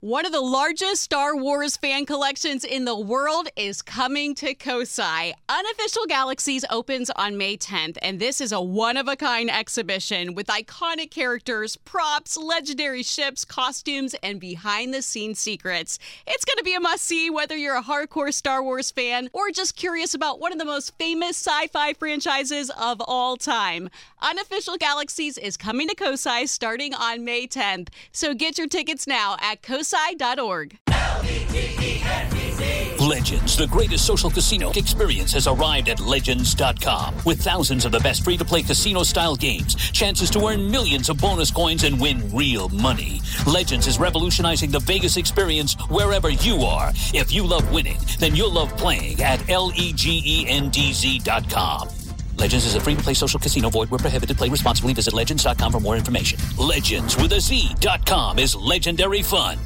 One of the largest Star Wars fan collections in the world is coming to Kosai. Unofficial Galaxies opens on May 10th, and this is a one-of-a-kind exhibition with iconic characters, props, legendary ships, costumes, and behind-the-scenes secrets. It's going to be a must-see whether you're a hardcore Star Wars fan or just curious about one of the most famous sci-fi franchises of all time. Unofficial Galaxies is coming to Kosai starting on May 10th, so get your tickets now at kosai.org. Legends, the greatest social casino experience, has arrived at Legends.com. With thousands of the best free-to-play casino-style games, chances to earn millions of bonus coins and win real money. Legends is revolutionizing the Vegas experience wherever you are. If you love winning, then you'll love playing at Legendz.com. Legends is a free-to-play social casino. Void where prohibited. Play responsibly. Visit Legends.com for more information. Legends with a Z.com is legendary fun.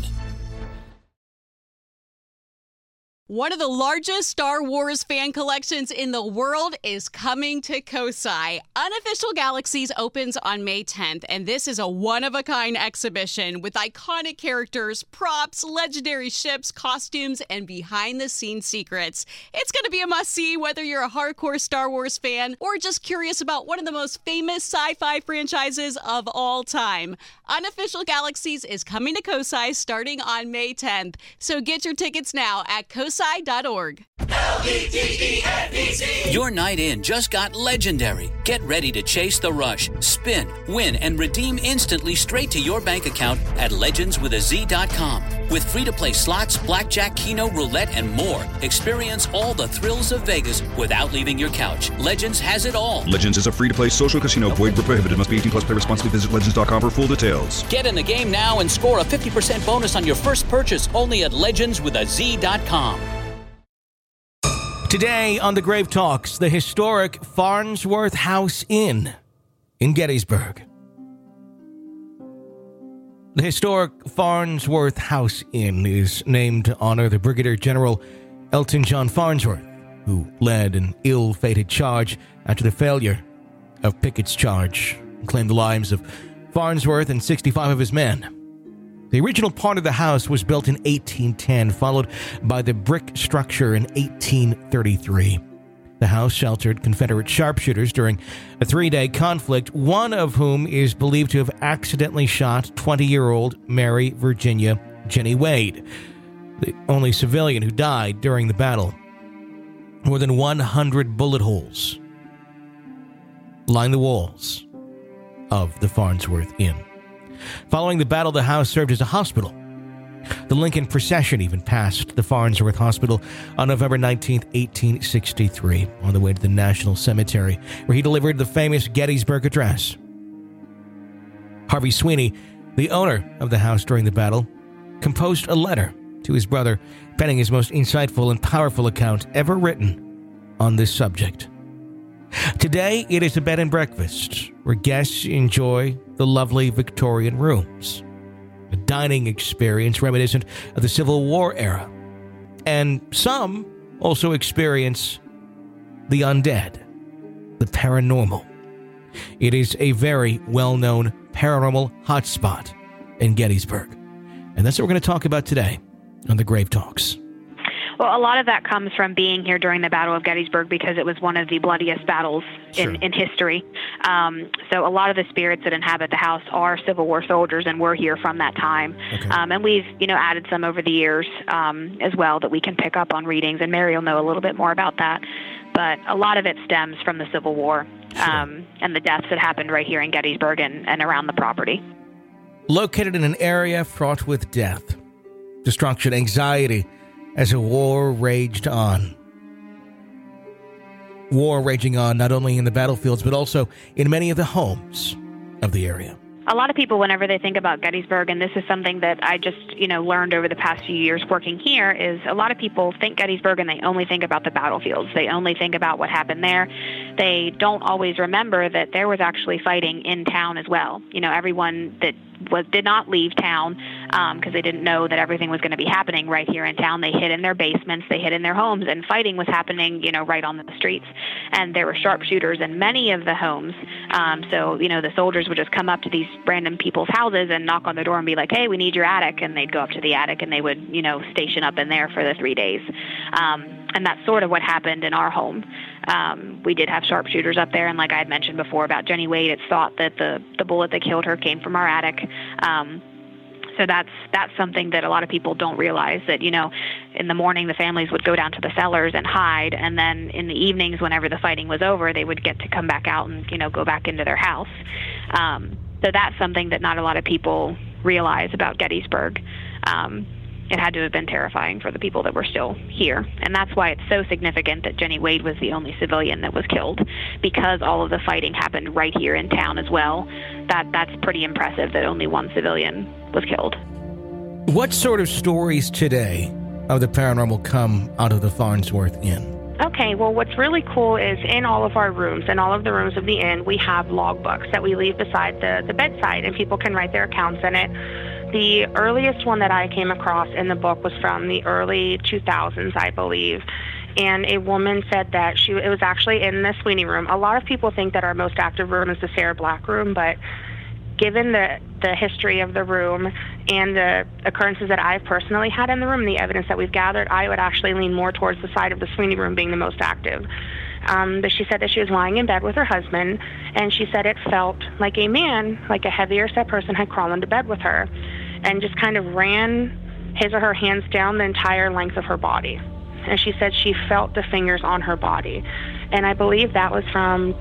One of the largest Star Wars fan collections in the world is coming to Kosai. Unofficial Galaxies opens on May 10th, and this is a one-of-a-kind exhibition with iconic characters, props, legendary ships, costumes, and behind-the-scenes secrets. It's going to be a must-see whether you're a hardcore Star Wars fan or just curious about one of the most famous sci-fi franchises of all time. Unofficial Galaxies is coming to Kosai starting on May 10th, so get your tickets now at kosai.org. LEGENDZ. Your night in just got legendary. Get ready to chase the rush, spin, win, and redeem instantly straight to your bank account at legendswithaz.com. With free-to-play slots, blackjack, keno, roulette, and more. Experience all the thrills of Vegas without leaving your couch. Legends has it all. Legends is a free-to-play social casino. Void where prohibited. Must be 18 plus. Play responsibly. Visit legends.com for full details. Get in the game now and score a 50% bonus on your first purchase only at legendswithaz.com. Today on the Grave Talks, the historic Farnsworth House Inn in Gettysburg. The historic Farnsworth House Inn is named to honor the Brigadier General Elton John Farnsworth, who led an ill-fated charge after the failure of Pickett's charge and claimed the lives of Farnsworth and 65 of his men. The original part of the house was built in 1810, followed by the brick structure in 1833. The house sheltered Confederate sharpshooters during a 3-day conflict, one of whom is believed to have accidentally shot 20-year-old Mary Virginia Jenny Wade, the only civilian who died during the battle. More than 100 bullet holes line the walls of the Farnsworth Inn. Following the battle, the house served as a hospital. The Lincoln procession even passed the Farnsworth Hospital on November 19, 1863, on the way to the National Cemetery, where he delivered the famous Gettysburg Address. Harvey Sweeney, the owner of the house during the battle, composed a letter to his brother, penning his most insightful and powerful account ever written on this subject. Today, it is a bed and breakfast where guests enjoy the lovely Victorian rooms, a dining experience reminiscent of the Civil War era, and some also experience the undead, the paranormal. It is a very well-known paranormal hotspot in Gettysburg, and that's what we're going to talk about today on the Grave Talks. Well, a lot of that comes from being here during the Battle of Gettysburg because it was one of the bloodiest battles in history. So a lot of the spirits that inhabit the house are Civil War soldiers, and we're here from that time. Okay. And we've, added some over the years as well that we can pick up on readings, and Mary will know a little bit more about that. But a lot of it stems from the Civil War and the deaths that happened right here in Gettysburg and around the property. Located in an area fraught with death, destruction, anxiety, as a war raged on. War raging on not only in the battlefields, but also in many of the homes of the area. A lot of people, whenever they think about Gettysburg, and this is something that I just, learned over the past few years working here, is a lot of people think Gettysburg and they only think about the battlefields. They only think about what happened there. They don't always remember that there was actually fighting in town as well. Everyone that did not leave town because they didn't know that everything was going to be happening right here in town. They hid in their basements, they hid in their homes, and fighting was happening, right on the streets. And there were sharpshooters in many of the homes. So, the soldiers would just come up to these random people's houses and knock on the door and be like, hey, we need your attic. And they'd go up to the attic and they would, station up in there for the 3 days. And that's sort of what happened in our home. We did have sharpshooters up there, and like I had mentioned before about Jenny Wade, it's thought that the bullet that killed her came from our attic. So that's something that a lot of people don't realize, that, in the morning the families would go down to the cellars and hide, and then in the evenings, whenever the fighting was over, they would get to come back out and, go back into their house. So that's something that not a lot of people realize about Gettysburg. It had to have been terrifying for the people that were still here. And that's why it's so significant that Jenny Wade was the only civilian that was killed, because all of the fighting happened right here in town as well. That's pretty impressive that only one civilian was killed. What sort of stories today of the paranormal come out of the Farnsworth Inn? Okay, well, what's really cool is in all of our rooms, in all of the rooms of the inn, we have logbooks that we leave beside the bedside, and people can write their accounts in it. The earliest one that I came across in the book was from the early 2000s, I believe, and a woman said that it was actually in the Sweeney room. A lot of people think that our most active room is the Sarah Black room, but given the history of the room and the occurrences that I've personally had in the room, the evidence that we've gathered, I would actually lean more towards the side of the Sweeney room being the most active. But she said that she was lying in bed with her husband, and she said it felt like a man, like a heavier set person, had crawled into bed with her and just kind of ran his or her hands down the entire length of her body. And she said she felt the fingers on her body. And I believe that was from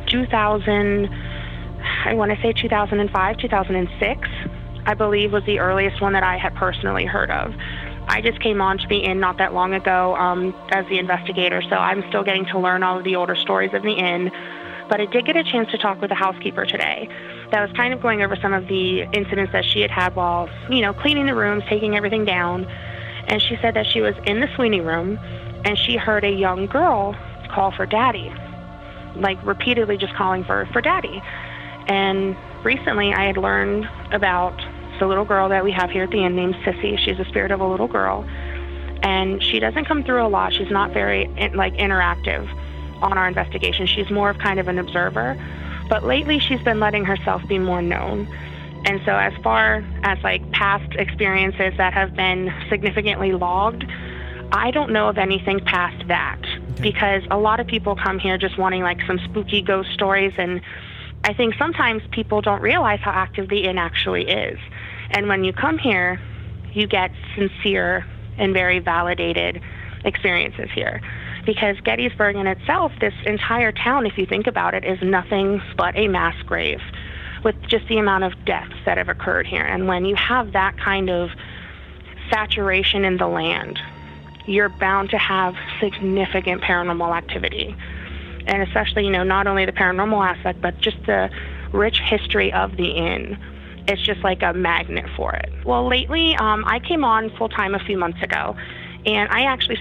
2005, 2006, I believe was the earliest one that I had personally heard of. I just came on to the inn not that long ago as the investigator, so I'm still getting to learn all of the older stories of the inn. But I did get a chance to talk with the housekeeper today that was kind of going over some of the incidents that she had while, cleaning the rooms, taking everything down. And she said that she was in the Sweeney room and she heard a young girl call for daddy, like repeatedly just calling for daddy. And recently I had learned about the little girl that we have here at the inn named Sissy. She's the spirit of a little girl. And she doesn't come through a lot. She's not very interactive on our investigation. She's more of kind of an observer. But lately she's been letting herself be more known. And so as far as past experiences that have been significantly logged, I don't know of anything past that. Okay. Because a lot of people come here just wanting some spooky ghost stories, and I think sometimes people don't realize how active the inn actually is. And when you come here, you get sincere and very validated experiences here. Because Gettysburg in itself, this entire town, if you think about it, is nothing but a mass grave with just the amount of deaths that have occurred here. And when you have that kind of saturation in the land, you're bound to have significant paranormal activity. And especially, not only the paranormal aspect, but just the rich history of the inn. It's just like a magnet for it. Well, lately, I came on full-time a few months ago, and I actually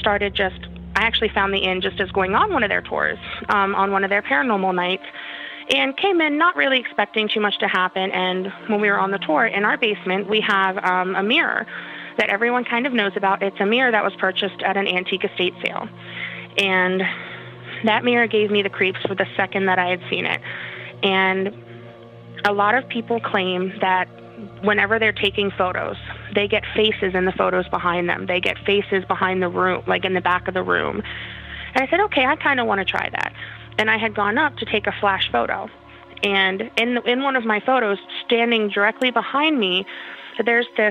found the inn just as going on one of their tours, on one of their paranormal nights, and came in not really expecting too much to happen. And when we were on the tour, in our basement, we have a mirror that everyone kind of knows about. It's a mirror that was purchased at an antique estate sale. And that mirror gave me the creeps for the second that I had seen it. And a lot of people claim that whenever they're taking photos, they get faces in the photos behind them. They get faces behind the room, in the back of the room. And I said, okay, I kind of want to try that. And I had gone up to take a flash photo. And in one of my photos, standing directly behind me, there's this,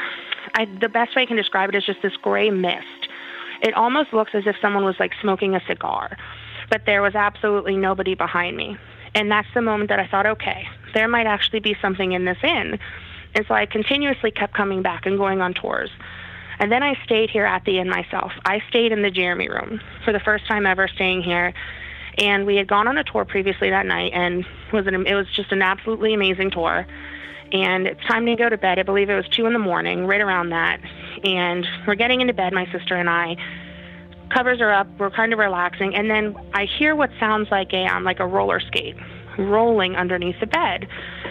the best way I can describe it is just this gray mist. It almost looks as if someone was smoking a cigar, but there was absolutely nobody behind me. And that's the moment that I thought, okay, there might actually be something in this inn. And so I continuously kept coming back and going on tours. And then I stayed here at the inn myself. I stayed in the Jeremy room for the first time ever staying here. And we had gone on a tour previously that night, and it was just an absolutely amazing tour. And it's time to go to bed. I believe it was 2 a.m, right around that. And we're getting into bed, my sister and I. Covers are up. We're kind of relaxing. And then I hear what sounds like a roller skate rolling underneath the bed.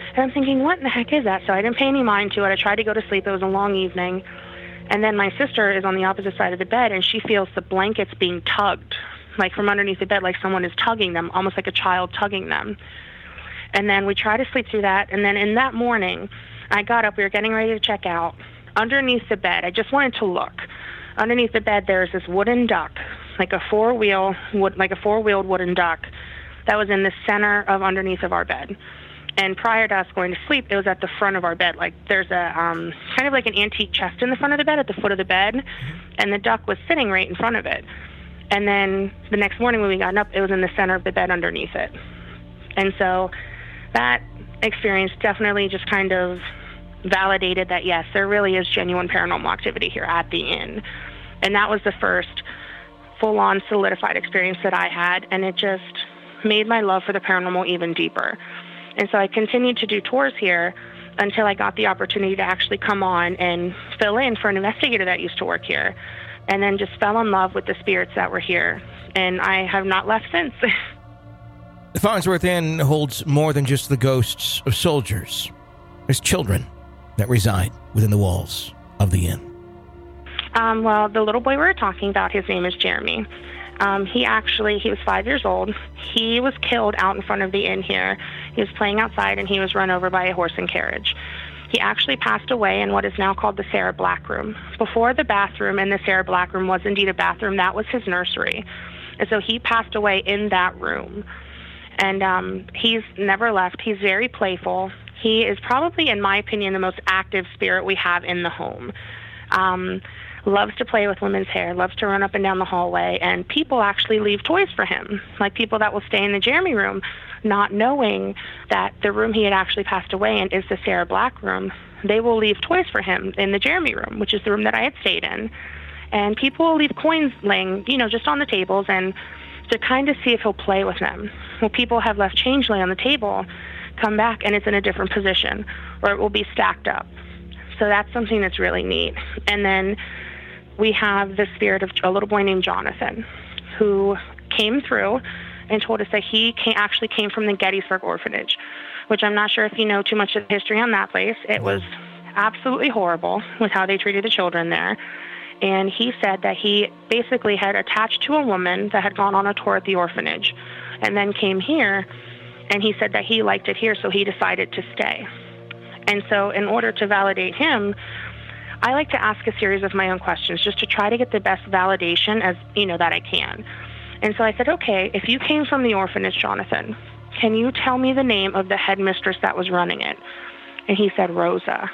And I'm thinking, what in the heck is that? So I didn't pay any mind to it. I tried to go to sleep. It was a long evening. And then my sister is on the opposite side of the bed, and she feels the blankets being tugged, like from underneath the bed, like someone is tugging them, almost like a child tugging them. And then we try to sleep through that. And then in that morning, I got up. We were getting ready to check out. Underneath the bed, I just wanted to look. Underneath the bed, there's this wooden duck, like a four-wheeled wooden duck that was in the center of underneath of our bed. And prior to us going to sleep, it was at the front of our bed. Like there's a kind of like an antique chest in the front of the bed, at the foot of the bed, and the duck was sitting right in front of it. And then the next morning when we got up, it was in the center of the bed underneath it. And so that experience definitely just kind of validated that, yes, there really is genuine paranormal activity here at the inn. And that was the first full-on solidified experience that I had, and it just made my love for the paranormal even deeper. And so I continued to do tours here until I got the opportunity to actually come on and fill in for an investigator that used to work here, and then just fell in love with the spirits that were here. And I have not left since. The Farnsworth Inn holds more than just the ghosts of soldiers. There's children that reside within the walls of the inn. Well, the little boy we were talking about, his name is Jeremy. He was 5 years old. He was killed out in front of the inn here. He was playing outside, and he was run over by a horse and carriage. He actually passed away in what is now called the Sarah Black Room. Before the bathroom in the Sarah Black Room was indeed a bathroom, that was his nursery. And so he passed away in that room. And he's never left. He's very playful. He is probably, in my opinion, the most active spirit we have in the home. Loves to play with women's hair, loves to run up and down the hallway, and people actually leave toys for him, like people that will stay in the Jeremy room, not knowing that the room he had actually passed away in is the Sarah Black room. They will leave toys for him in the Jeremy room, which is the room that I had stayed in. And people will leave coins laying, just on the tables, and to kind of see if he'll play with them. Well, people have left change lay on the table, come back, and it's in a different position, or it will be stacked up. So that's something that's really neat. And then we have the spirit of a little boy named Jonathan, who came through and told us that he actually came from the Gettysburg Orphanage, which I'm not sure if you know too much of the history on that place. It was absolutely horrible with how they treated the children there. And he said that he basically had attached to a woman that had gone on a tour at the orphanage and then came here, and he said that he liked it here, so he decided to stay. And so in order to validate him, I like to ask a series of my own questions just to try to get the best validation that I can. And so I said, okay, if you came from the orphanage, Jonathan, can you tell me the name of the headmistress that was running it? And he said, Rosa.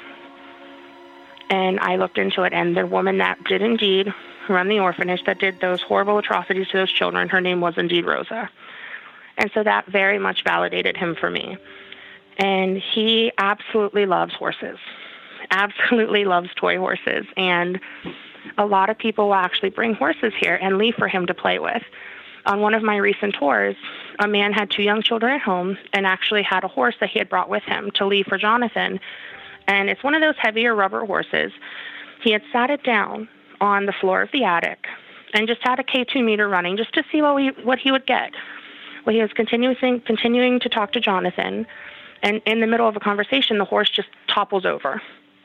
And I looked into it, and the woman that did indeed run the orphanage, that did those horrible atrocities to those children, her name was indeed Rosa. And so that very much validated him for me. And he absolutely loves horses. Absolutely loves toy horses, and a lot of people will actually bring horses here and leave for him to play with. On one of my recent tours, a man had 2 young children at home and actually had a horse that he had brought with him to leave for Jonathan, and it's one of those heavier rubber horses. He had sat it down on the floor of the attic and just had a K2 meter running just to see what he would get. Well, he was continuing to talk to Jonathan, and in the middle of a conversation, the horse just topples over.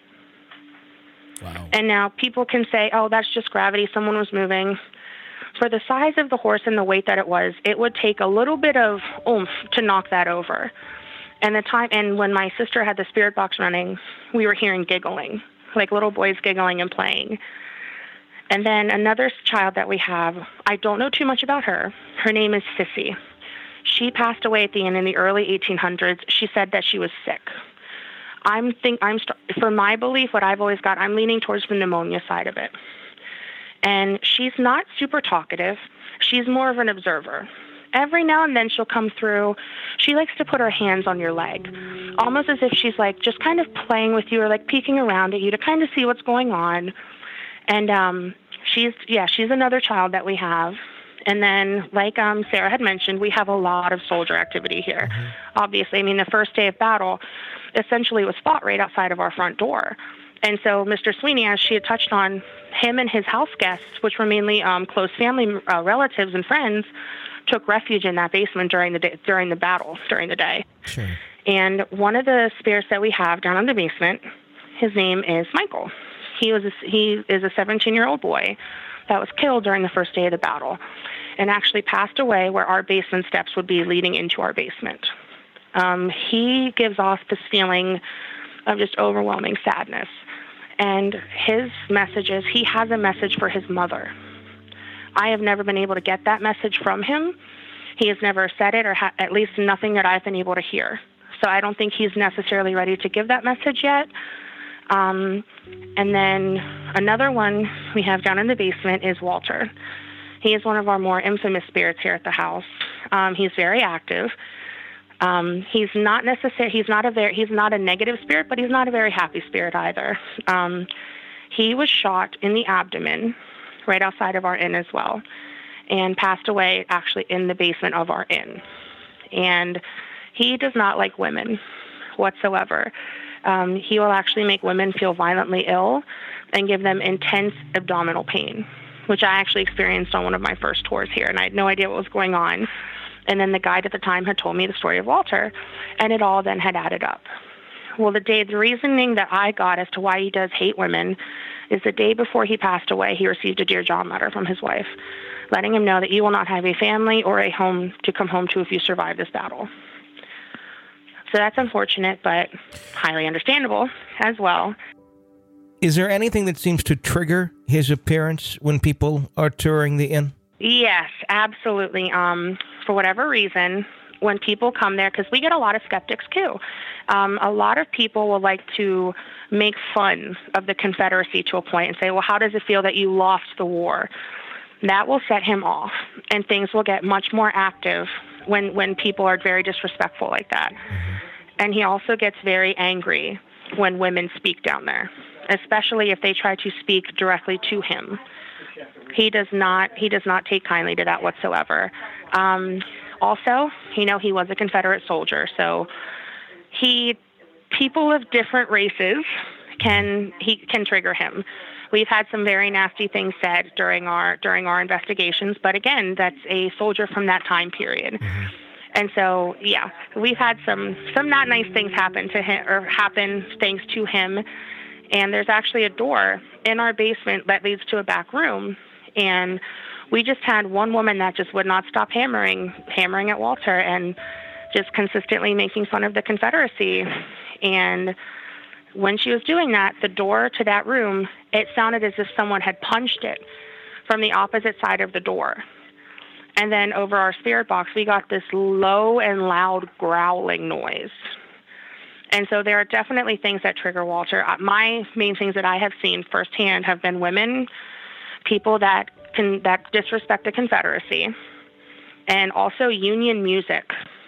Wow. And now people can say, oh, that's just gravity, someone was moving. For the size of the horse and the weight that it would take a little bit of oomph to knock that over. And when my sister had the spirit box running, we were hearing giggling, like little boys giggling and playing. And then another child that we have, I don't know too much about her. Her name is Sissy. She passed away at the inn in the early 1800s. She said that she was sick. For my belief, what I've always got, I'm leaning towards the pneumonia side of it. And she's not super talkative. She's more of an observer. Every now and then she'll come through. She likes to put her hands on your leg, almost as if she's like just kind of playing with you or like peeking around at you to kind of see what's going on. And she's another child that we have. And then, like Sarah had mentioned, we have a lot of soldier activity here. Obviously, the first day of battle essentially was fought right outside of our front door. And so Mr. Sweeney, as she had touched on, him and his house guests, which were mainly close family relatives and friends, took refuge in that basement during the day. Sure. And one of the spirits that we have down in the basement, his name is Michael. He is a 17-year-old boy that was killed during the first day of the battle and actually passed away where our basement steps would be leading into our basement. He gives off this feeling of just overwhelming sadness. And his message is he has a message for his mother. I have never been able to get that message from him. He has never said it, or at least nothing that I've been able to hear. So I don't think he's necessarily ready to give that message yet. And then another one we have down in the basement is Walter. He is one of our more infamous spirits here at the house. He's very active. He's not a negative spirit, but he's not a very happy spirit either. He was shot in the abdomen right outside of our inn as well, and passed away actually in the basement of our inn. And he does not like women whatsoever. He will actually make women feel violently ill and give them intense abdominal pain, which I actually experienced on one of my first tours here, and I had no idea what was going on. And then the guide at the time had told me the story of Walter, and it all then had added up. Well, the reasoning that I got as to why he does hate women is the day before he passed away, he received a Dear John letter from his wife, letting him know that you will not have a family or a home to come home to if you survive this battle. So that's unfortunate, but highly understandable as well. Is there anything that seems to trigger his appearance when people are touring the inn? Yes, absolutely. For whatever reason, when people come there, because we get a lot of skeptics too, a lot of people will like to make fun of the Confederacy to a point and say, well, how does it feel that you lost the war? That will set him off, and things will get much more active when people are very disrespectful like that. Mm-hmm. And he also gets very angry when women speak down there, especially if they try to speak directly to him. He does not take kindly to that whatsoever. Also, he was a Confederate soldier, so people of different races can trigger him. We've had some very nasty things said during our investigations, but again, that's a soldier from that time period. Mm-hmm. And so, yeah, we've had some not nice things happen to him, or happen thanks to him. And there's actually a door in our basement that leads to a back room. And we just had one woman that just would not stop hammering at Walter and just consistently making fun of the Confederacy. And when she was doing that, the door to that room, it sounded as if someone had punched it from the opposite side of the door. And then over our spirit box, we got this low and loud growling noise. And so there are definitely things that trigger Walter. My main things that I have seen firsthand have been women, people that disrespect the Confederacy, and also Union music.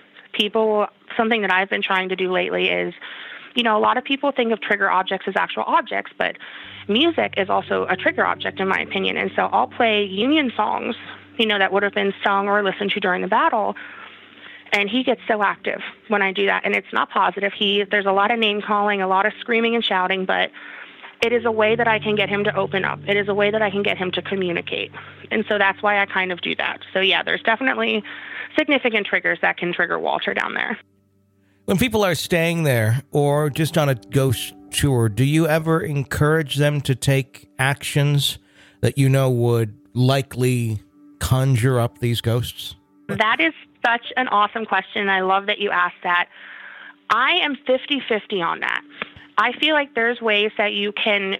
Something that I've been trying to do lately is, a lot of people think of trigger objects as actual objects, but music is also a trigger object in my opinion. And so I'll play Union songs, that would have been sung or listened to during the battle. And he gets so active when I do that. And it's not positive. There's a lot of name calling, a lot of screaming and shouting, but it is a way that I can get him to open up. It is a way that I can get him to communicate. And so that's why I kind of do that. So yeah, there's definitely significant triggers that can trigger Walter down there. When people are staying there or just on a ghost tour, do you ever encourage them to take actions that would likely conjure up these ghosts? That is such an awesome question. I love that you asked that. I am 50-50 on that. I feel like there's ways that you can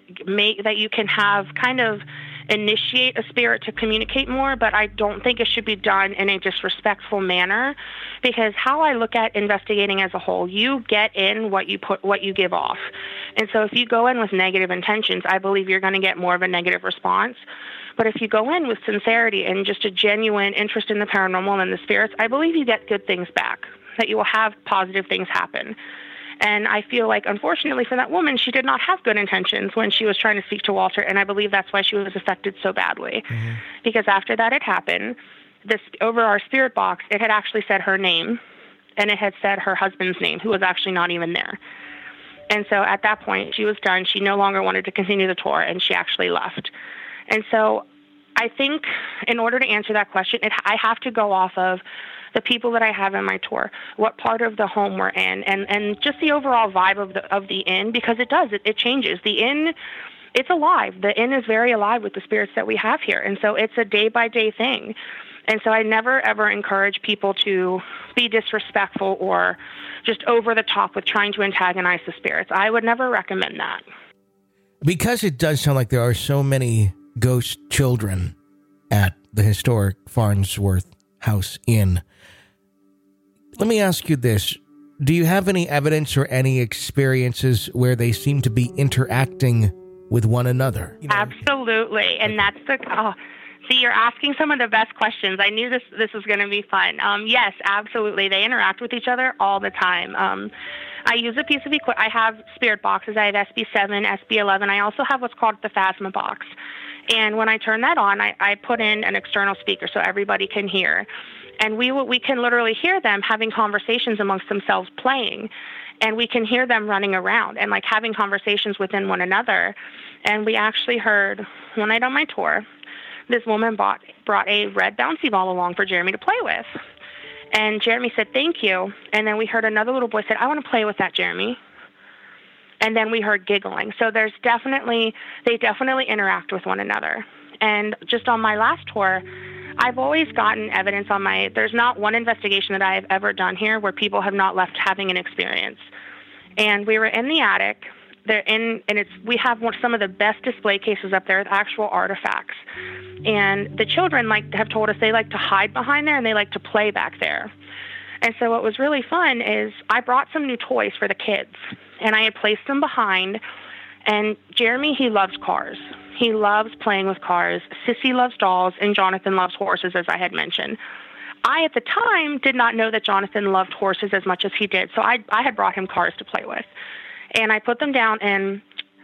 have kind of initiate a spirit to communicate more, but I don't think it should be done in a disrespectful manner, because how I look at investigating as a whole, you get in what you give off. And so if you go in with negative intentions, I believe you're going to get more of a negative response. But if you go in with sincerity and just a genuine interest in the paranormal and the spirits, I believe you get good things back, that you will have positive things happen. And I feel like, unfortunately for that woman, she did not have good intentions when she was trying to speak to Walter, and I believe that's why she was affected so badly. Mm-hmm. Because after that had happened, over our spirit box, it had actually said her name, and it had said her husband's name, who was actually not even there. And so at that point, she was done. She no longer wanted to continue the tour, and she actually left. And so I think in order to answer that question, I have to go off of the people that I have in my tour, what part of the home we're in, and just the overall vibe of the inn, because it changes. The inn, it's alive. The inn is very alive with the spirits that we have here, and so it's a day-by-day thing. And so I never, ever encourage people to be disrespectful or just over the top with trying to antagonize the spirits. I would never recommend that. Because it does sound like there are so many ghost children at the historic Farnsworth House Inn, let me ask you this. Do you have any evidence or any experiences where they seem to be interacting with one another? Absolutely. And that's see, you're asking some of the best questions. I knew this was going to be fun. Yes, absolutely. They interact with each other all the time. I use a piece of equipment. I have spirit boxes. I have SB7, SB11. I also have what's called the Phasma box. And when I turn that on, I put in an external speaker so everybody can hear. And we can literally hear them having conversations amongst themselves playing. And we can hear them running around and like having conversations within one another. And we actually heard one night on my tour, this woman brought a red bouncy ball along for Jeremy to play with. And Jeremy said, thank you. And then we heard another little boy said, I want to play with that, Jeremy. And then we heard giggling. So they definitely interact with one another. And just on my last tour, I've always gotten evidence there's not one investigation that I have ever done here where people have not left having an experience. And we were in the attic. We have some of the best display cases up there with actual artifacts. And the children have told us they like to hide behind there and they like to play back there. And so what was really fun is I brought some new toys for the kids, and I had placed them behind. And Jeremy, he loves cars. He loves playing with cars. Sissy loves dolls, and Jonathan loves horses, as I had mentioned. I, at the time, did not know that Jonathan loved horses as much as he did, so I had brought him cars to play with. And I put them down, and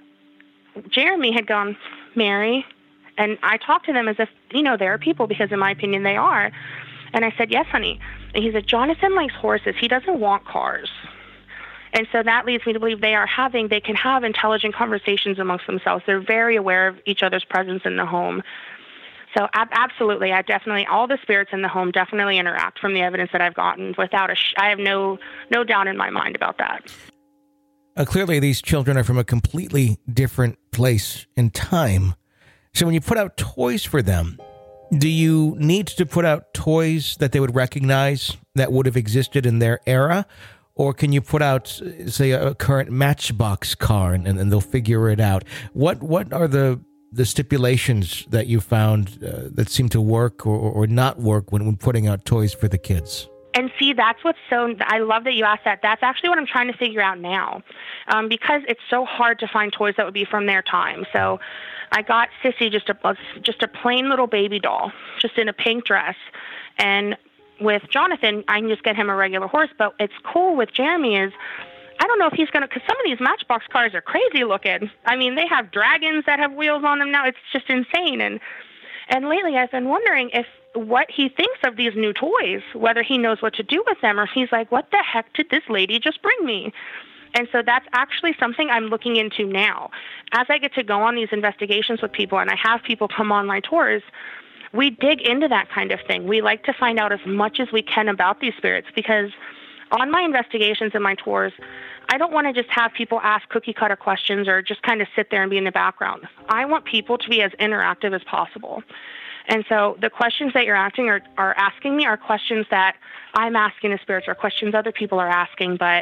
Jeremy had gone, Mary, and I talked to them as if, they're people, because in my opinion they are. And I said, yes, honey. And he said, Jonathan likes horses. He doesn't want cars. And so that leads me to believe they can have intelligent conversations amongst themselves. They're very aware of each other's presence in the home. So absolutely, all the spirits in the home definitely interact from the evidence that I've gotten. I have no doubt in my mind about that. Clearly, these children are from a completely different place and time. So when you put out toys for them, do you need to put out toys that they would recognize that would have existed in their era? Or can you put out, say, a current Matchbox car and they'll figure it out? What are the stipulations that you found that seem to work or not work when putting out toys for the kids? And see, I love that you asked that. That's actually what I'm trying to figure out now, because it's so hard to find toys that would be from their time. So I got Sissy just a plain little baby doll, just in a pink dress. And with Jonathan, I can just get him a regular horse. But it's cool with Jeremy is, I don't know if he's going to, because some of these Matchbox cars are crazy looking. I mean, they have dragons that have wheels on them now. It's just insane. And lately I've been wondering what he thinks of these new toys, whether he knows what to do with them, or if he's like, what the heck did this lady just bring me? And so that's actually something I'm looking into now. As I get to go on these investigations with people and I have people come on my tours, we dig into that kind of thing. We like to find out as much as we can about these spirits, because on my investigations and my tours, I don't want to just have people ask cookie cutter questions or just kind of sit there and be in the background. I want people to be as interactive as possible. And so the questions that you're asking me are questions that I'm asking the spirits, or questions other people are asking, but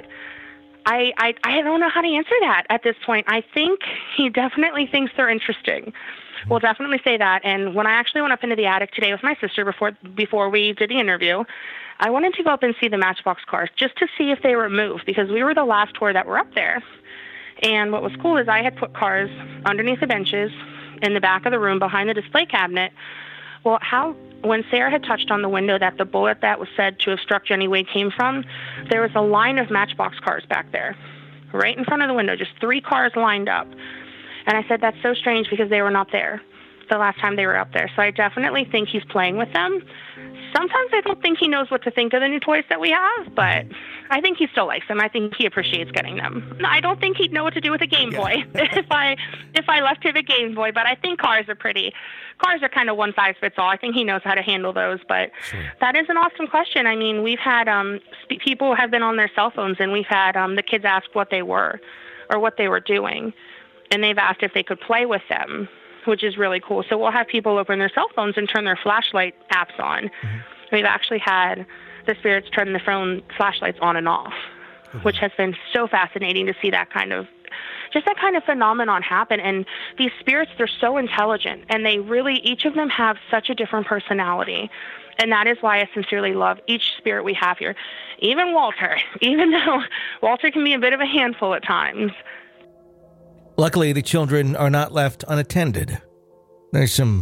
I don't know how to answer that at this point. I think he definitely thinks they're interesting. We'll definitely say that. And when I actually went up into the attic today with my sister before we did the interview, I wanted to go up and see the Matchbox cars just to see if they were moved, because we were the last tour that were up there. And what was cool is I had put cars underneath the benches in the back of the room behind the display cabinet. Well, when Sarah had touched on the window that the bullet that was said to have struck Jenny Wade came from, there was a line of Matchbox cars back there, right in front of the window, just 3 cars lined up. And I said, that's so strange, because they were not there. the last time they were up there. So I definitely think he's playing with them. Sometimes I don't think he knows what to think of the new toys that we have, but I think he still likes them. I think he appreciates getting them. I don't think he'd know what to do with a Game Boy if I left him a Game Boy, but I think cars are kind of one size fits all. I think he knows how to handle those, but that is an awesome question. I mean, we've had people have been on their cell phones, and we've had the kids ask what they were or what they were doing, and they've asked if they could play with them, which is really cool. So we'll have people open their cell phones and turn their flashlight apps on. Mm-hmm. We've actually had the spirits turn the phone flashlights on and off, which has been so fascinating to see that kind of phenomenon happen. And these spirits, they're so intelligent, and they really, each of them have such a different personality. And that is why I sincerely love each spirit we have here. Even Walter, even though Walter can be a bit of a handful at times. Luckily, the children are not left unattended. There's some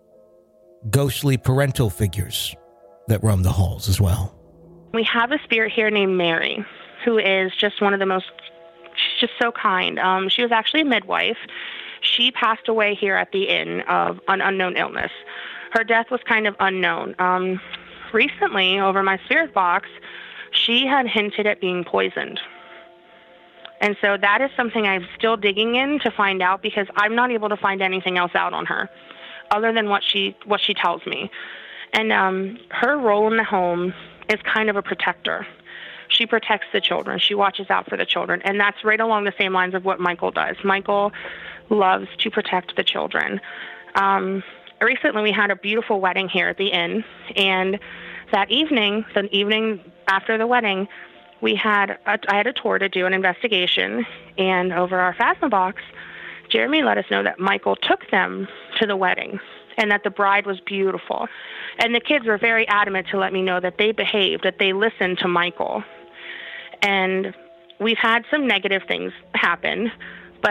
ghostly parental figures that roam the halls as well. We have a spirit here named Mary, who is just one of the most, she's just so kind. She was actually a midwife. She passed away here at the inn of an unknown illness. Her death was kind of unknown. Recently, over my spirit box, she had hinted at being poisoned. And so that is something I'm still digging in to find out, because I'm not able to find anything else out on her other than what she tells me. And her role in the home is kind of a protector. She protects the children. She watches out for the children. And that's right along the same lines of what Michael does. Michael loves to protect the children. Recently, we had a beautiful wedding here at the inn. And that evening, the evening after the wedding, I had a tour to do an investigation, and over our Phasma box, Jeremy let us know that Michael took them to the wedding and that the bride was beautiful. And the kids were very adamant to let me know that they behaved, that they listened to Michael. And we've had some negative things happen, but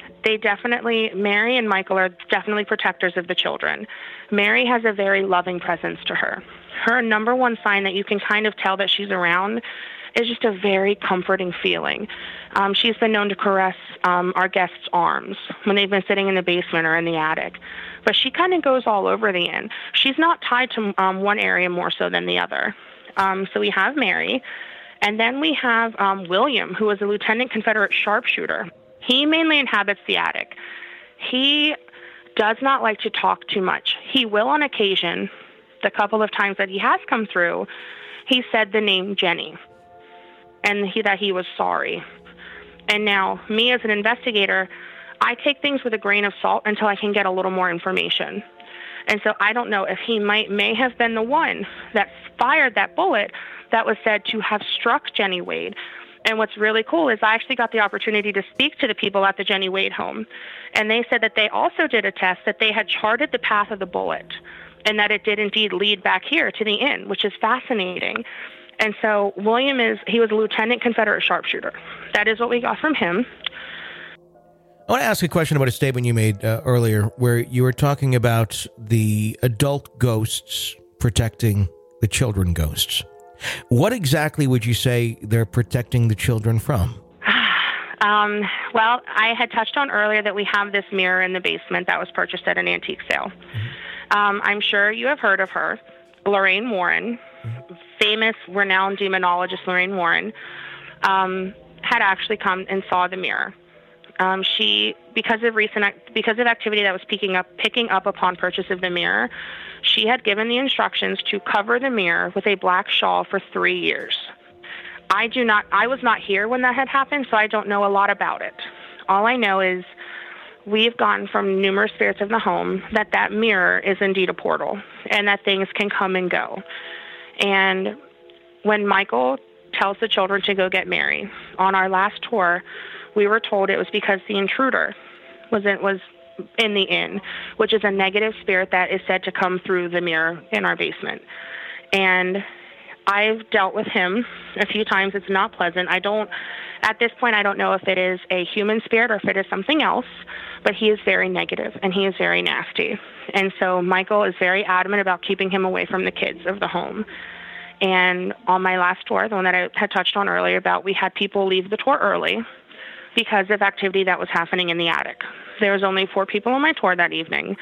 Mary and Michael are definitely protectors of the children. Mary has a very loving presence to her. Her number one sign that you can kind of tell that she's around is just a very comforting feeling. She's been known to caress our guests' arms when they've been sitting in the basement or in the attic. But she kind of goes all over the inn. She's not tied to one area more so than the other. So we have Mary. And then we have William, who is a Lieutenant Confederate sharpshooter. He mainly inhabits the attic. He does not like to talk too much. He will on occasion. The couple of times that he has come through, he said the name Jenny, and that he was sorry. And now, me as an investigator, I take things with a grain of salt until I can get a little more information. And so I don't know if he may have been the one that fired that bullet that was said to have struck Jenny Wade. And what's really cool is I actually got the opportunity to speak to the people at the Jenny Wade home. And they said that they also did a test, that they had charted the path of the bullet, and that it did indeed lead back here to the inn, which is fascinating. And so William he was a Lieutenant Confederate sharpshooter. That is what we got from him. I want to ask a question about a statement you made earlier where you were talking about the adult ghosts protecting the children ghosts. What exactly would you say they're protecting the children from? Well, I had touched on earlier that we have this mirror in the basement that was purchased at an antique sale. Mm-hmm. I'm sure you have heard of her, Lorraine Warren. Famous, renowned demonologist Lorraine Warren had actually come and saw the mirror. She, because of activity that was picking up upon purchase of the mirror, she had given the instructions to cover the mirror with a black shawl for 3 years. I was not here when that had happened, so I don't know a lot about it. All I know is we've gotten from numerous spirits of the home that mirror is indeed a portal, and that things can come and go. And when Michael tells the children to go get Mary, on our last tour, we were told it was because the intruder was in the inn, which is a negative spirit that is said to come through the mirror in our basement. And I've dealt with him a few times. It's not pleasant. At this point, I don't know if it is a human spirit or if it is something else, but he is very negative and he is very nasty. And so Michael is very adamant about keeping him away from the kids of the home. And on my last tour, the one that I had touched on earlier about, we had people leave the tour early because of activity that was happening in the attic. There was only 4 people on my tour that evening,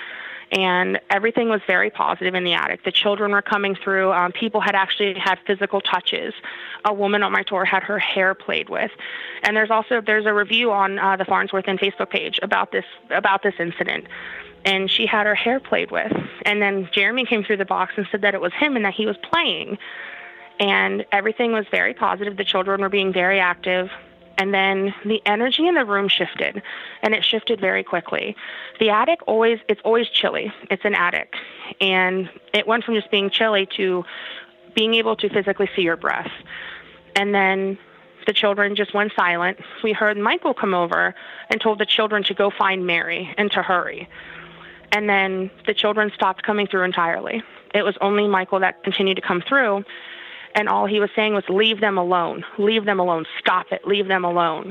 And everything was very positive in the attic. The children were coming through. People had actually had physical touches. A woman on my tour had her hair played with. And there's a review on the Farnsworth Inn Facebook page about this incident. And she had her hair played with. And then Jeremy came through the box and said that it was him and that he was playing. And everything was very positive. The children were being very active. And then the energy in the room shifted, and it shifted very quickly. The attic it's always chilly. It's an attic. And it went from just being chilly to being able to physically see your breath. And then the children just went silent. We heard Michael come over and told the children to go find Mary and to hurry. And then the children stopped coming through entirely. It was only Michael that continued to come through. And all he was saying was, leave them alone, stop it, leave them alone.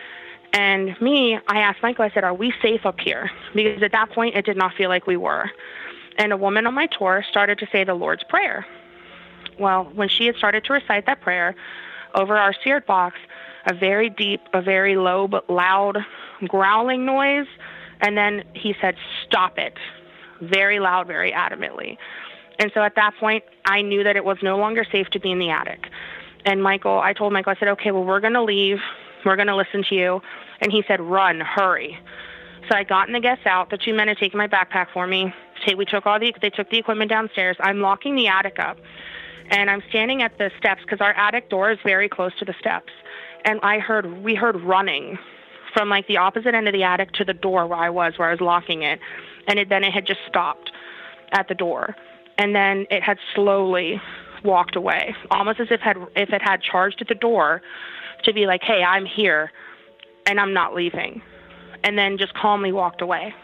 And I asked Michael, I said, are we safe up here? Because at that point, it did not feel like we were. And a woman on my tour started to say the Lord's Prayer. Well, when she had started to recite that prayer, over our seared box, a very deep, a very low but loud growling noise, and then he said, stop it, very loud, very adamantly. And so at that point, I knew that it was no longer safe to be in the attic. And I told Michael, I said, okay, well, we're going to leave. We're going to listen to you. And he said, run, hurry. So I got in the guests out. The two men had taken my backpack for me. They took the equipment downstairs. I'm locking the attic up. And I'm standing at the steps because our attic door is very close to the steps. And we heard running from like the opposite end of the attic to the door where I was locking it. And then it had just stopped at the door. And then it had slowly walked away, almost as if it had charged at the door to be like, hey, I'm here, and I'm not leaving, and then just calmly walked away.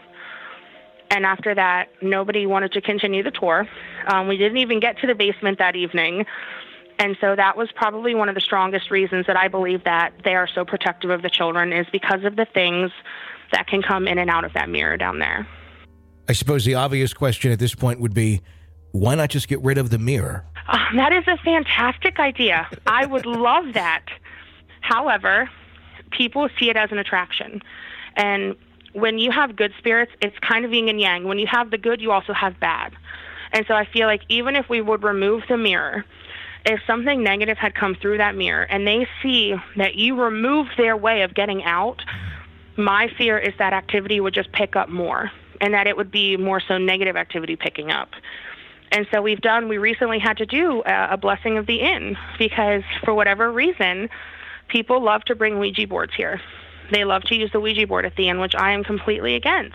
And after that, nobody wanted to continue the tour. We didn't even get to the basement that evening. And so that was probably one of the strongest reasons that I believe that they are so protective of the children, is because of the things that can come in and out of that mirror down there. I suppose the obvious question at this point would be, why not just get rid of the mirror? That is a fantastic idea. I would love that. However, people see it as an attraction. And when you have good spirits, it's kind of yin and yang. When you have the good, you also have bad. And so I feel like even if we would remove the mirror, if something negative had come through that mirror and they see that you removed their way of getting out, my fear is that activity would just pick up more, and that it would be more so negative activity picking up. And so we recently had to do a blessing of the inn, because for whatever reason, people love to bring Ouija boards here. They love to use the Ouija board at the inn, which I am completely against.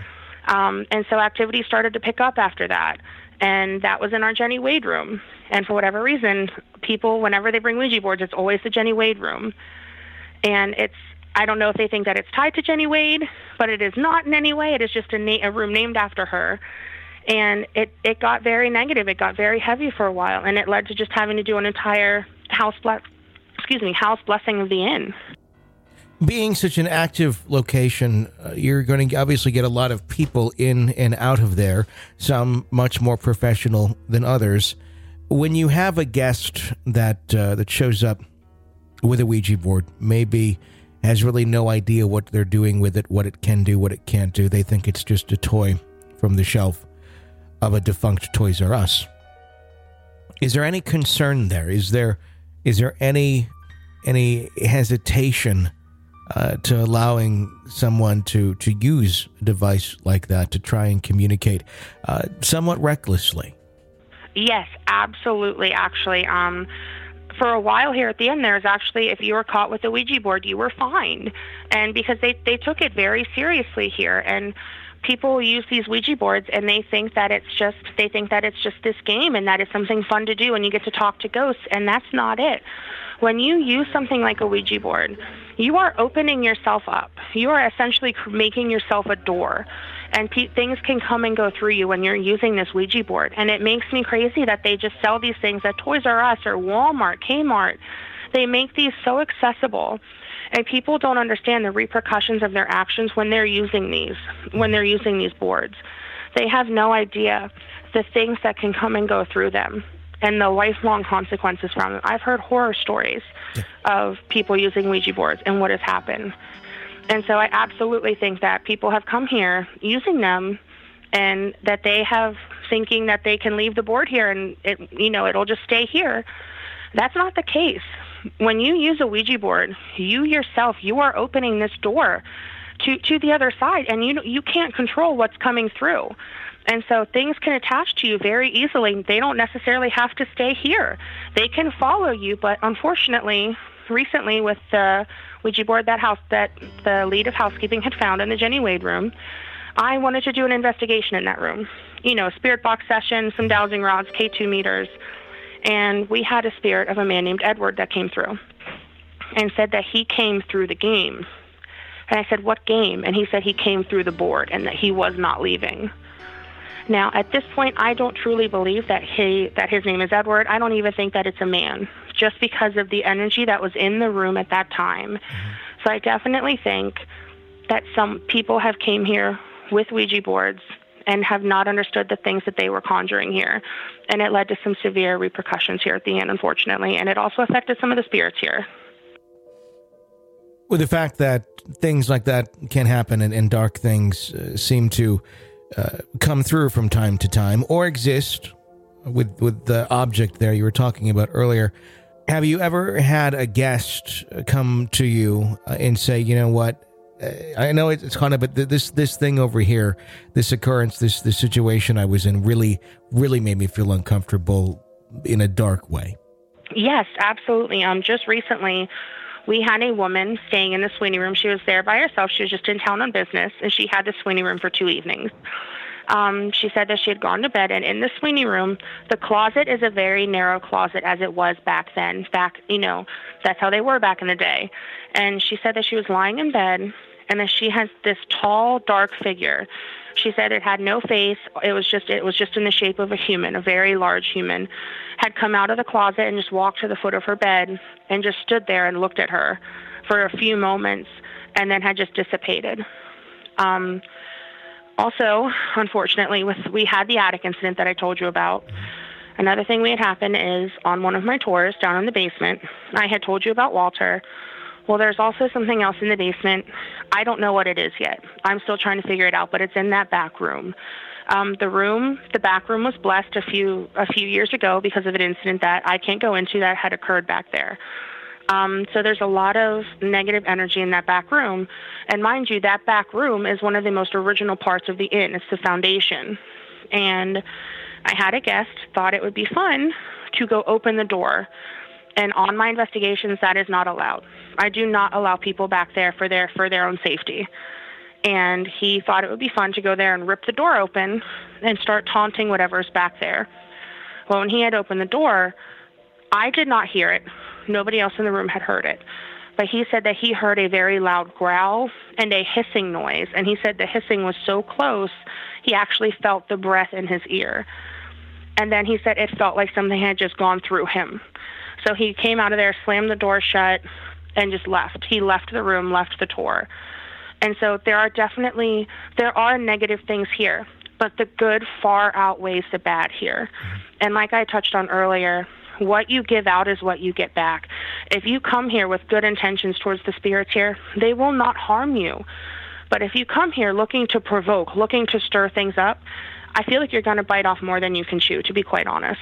And so activity started to pick up after that. And that was in our Jenny Wade room. And for whatever reason, people, whenever they bring Ouija boards, it's always the Jenny Wade room. And I don't know if they think that it's tied to Jenny Wade, but it is not in any way. It is just a room named after her. And it got very negative. It got very heavy for a while, and it led to just having to do an entire house blessing of the inn. Being such an active location, you're going to obviously get a lot of people in and out of there, some much more professional than others. When you have a guest that shows up with a Ouija board, maybe has really no idea what they're doing with it, what it can do, what it can't do. They think it's just a toy from the shelf of a defunct Toys R Us. Is there any concern there? Is there any hesitation to allowing someone to use a device like that to try and communicate somewhat recklessly? Yes, absolutely. Actually, for a while here at the end, there's actually, if you were caught with a Ouija board, you were fined, and because they took it very seriously here. And people use these Ouija boards and they think that it's just this game and that it's something fun to do and you get to talk to ghosts, and that's not it. When you use something like a Ouija board, you are opening yourself up. You are essentially making yourself a door, and things can come and go through you when you're using this Ouija board. And it makes me crazy that they just sell these things at Toys R Us or Walmart, Kmart. They make these so accessible. And people don't understand the repercussions of their actions when they're using these boards. They have no idea the things that can come and go through them and the lifelong consequences from it. I've heard horror stories of people using Ouija boards and what has happened. And so I absolutely think that people have come here using them and that they have thinking that they can leave the board here and it'll just stay here. That's not the case. When you use a Ouija board, you yourself, you are opening this door to the other side, and you can't control what's coming through. And so things can attach to you very easily. They don't necessarily have to stay here. They can follow you, but unfortunately, recently with the Ouija board that the lead of housekeeping had found in the Jenny Wade room, I wanted to do an investigation in that room. Spirit box session, some dowsing rods, K2 meters, and we had a spirit of a man named Edward that came through and said that he came through the game. And I said, what game? And he said he came through the board and that he was not leaving. Now, at this point, I don't truly believe that his name is Edward. I don't even think that it's a man, just because of the energy that was in the room at that time. Mm-hmm. So I definitely think that some people have came here with Ouija boards and have not understood the things that they were conjuring here. And it led to some severe repercussions here at the end, unfortunately. And it also affected some of the spirits here. With the fact that things like that can happen and dark things seem to come through from time to time or exist with the object there you were talking about earlier, have you ever had a guest come to you and say, you know what, I know it's kind of, but this thing over here, this occurrence, this situation I was in really made me feel uncomfortable in a dark way? Yes, absolutely. Just recently, we had a woman staying in the Sweeney room. She was there by herself. She was just in town on business, and she had the Sweeney room for 2 evenings. She said that she had gone to bed, and in the Sweeney room, the closet is a very narrow closet as it was back then. That's how they were back in the day. And she said that she was lying in bed, and that she has this tall, dark figure. She said it had no face. It was just in the shape of a human, a very large human, had come out of the closet and just walked to the foot of her bed and just stood there and looked at her for a few moments and then had just dissipated. Also, unfortunately, we had the attic incident that I told you about. Another thing we had happened is on one of my tours down in the basement, I had told you about Walter. Well, there's also something else in the basement. I don't know what it is yet. I'm still trying to figure it out, but it's in that back room. The back room was blessed a few years ago because of an incident that I can't go into that had occurred back there. So there's a lot of negative energy in that back room. And mind you, that back room is one of the most original parts of the inn. It's the foundation. And I had a guest, thought it would be fun to go open the door. And on my investigations, that is not allowed. I do not allow people back there for their own safety. And he thought it would be fun to go there and rip the door open and start taunting whatever's back there. Well, when he had opened the door, I did not hear it. Nobody else in the room had heard it. But he said that he heard a very loud growl and a hissing noise. And he said the hissing was so close, he actually felt the breath in his ear. And then he said it felt like something had just gone through him. So he came out of there, slammed the door shut, and just left. He left the room, left the tour. And so there are negative things here, but the good far outweighs the bad here. And like I touched on earlier, what you give out is what you get back. If you come here with good intentions towards the spirits here, they will not harm you. But if you come here looking to provoke, looking to stir things up, I feel like you're going to bite off more than you can chew, to be quite honest.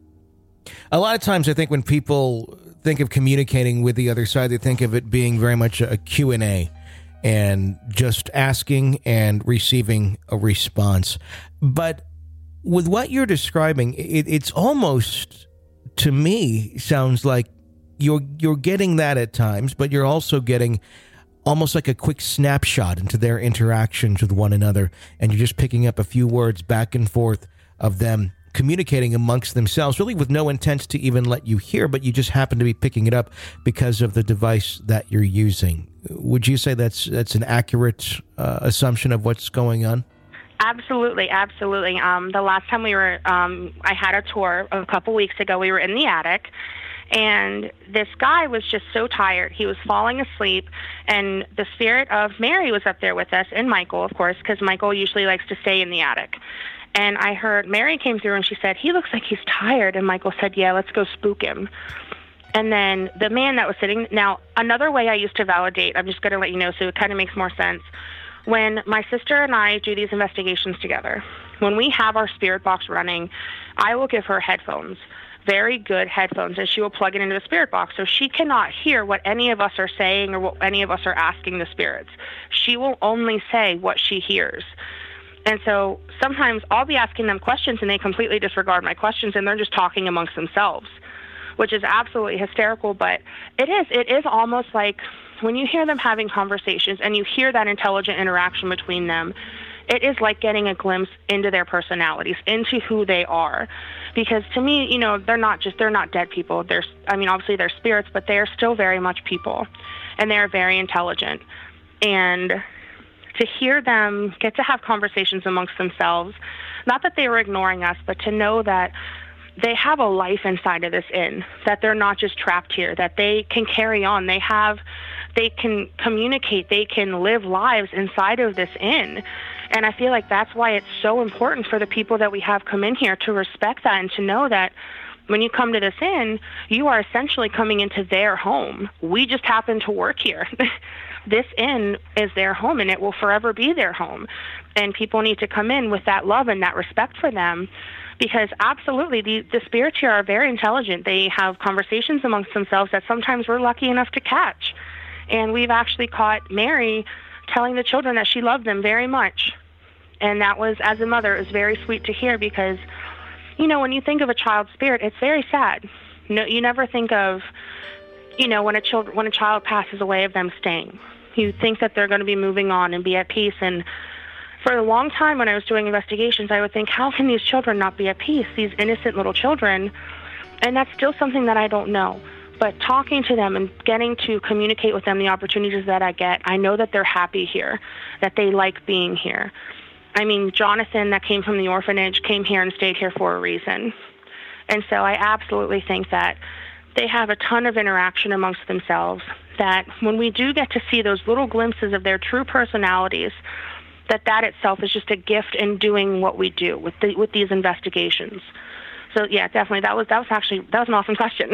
A lot of times I think when people think of communicating with the other side, they think of it being very much a Q&A and just asking and receiving a response. But with what you're describing, it's almost, to me, sounds like you're getting that at times, but you're also getting almost like a quick snapshot into their interactions with one another, and you're just picking up a few words back and forth of them communicating amongst themselves, really with no intent to even let you hear, but you just happen to be picking it up because of the device that you're using. Would you say that's an accurate assumption of what's going on? Absolutely. The last time I had a tour a couple weeks ago, we were in the attic, and this guy was just so tired. He was falling asleep, and the spirit of Mary was up there with us, and Michael, of course, because Michael usually likes to stay in the attic. And I heard Mary came through, and she said, "He looks like he's tired." And Michael said, "Yeah, let's go spook him." And then the man that was sitting... Now, another way I used to validate, I'm just going to let you know so it kind of makes more sense. When my sister and I do these investigations together, when we have our spirit box running, I will give her headphones, very good headphones, and she will plug it into the spirit box so she cannot hear what any of us are saying or what any of us are asking the spirits. She will only say what she hears. And so sometimes I'll be asking them questions and they completely disregard my questions and they're just talking amongst themselves, which is absolutely hysterical. But it is almost like when you hear them having conversations and you hear that intelligent interaction between them, it is like getting a glimpse into their personalities, into who they are. Because to me, you know, they're not dead people. Obviously they're spirits, but they are still very much people and they are very intelligent. And to hear them get to have conversations amongst themselves, not that they were ignoring us, but to know that they have a life inside of this inn, that they're not just trapped here, that they can carry on. They can communicate, they can live lives inside of this inn. And I feel like that's why it's so important for the people that we have come in here to respect that and to know that when you come to this inn, you are essentially coming into their home. We just happen to work here. This inn is their home, and it will forever be their home. And people need to come in with that love and that respect for them, because absolutely, the spirits here are very intelligent. They have conversations amongst themselves that sometimes we're lucky enough to catch. And we've actually caught Mary telling the children that she loved them very much. And that was, as a mother, it was very sweet to hear, because, you know, when you think of a child spirit, it's very sad. No, you never think of, you know, when a child passes away, of them staying. You think that they're going to be moving on and be at peace. And for a long time when I was doing investigations, I would think, how can these children not be at peace, these innocent little children? And that's still something that I don't know. But talking to them and getting to communicate with them the opportunities that I get, I know that they're happy here, that they like being here. I mean, Jonathan, that came from the orphanage, came here and stayed here for a reason. And so I absolutely think that they have a ton of interaction amongst themselves, that when we do get to see those little glimpses of their true personalities, that itself is just a gift in doing what we do with these investigations. So yeah, definitely, that was an awesome question.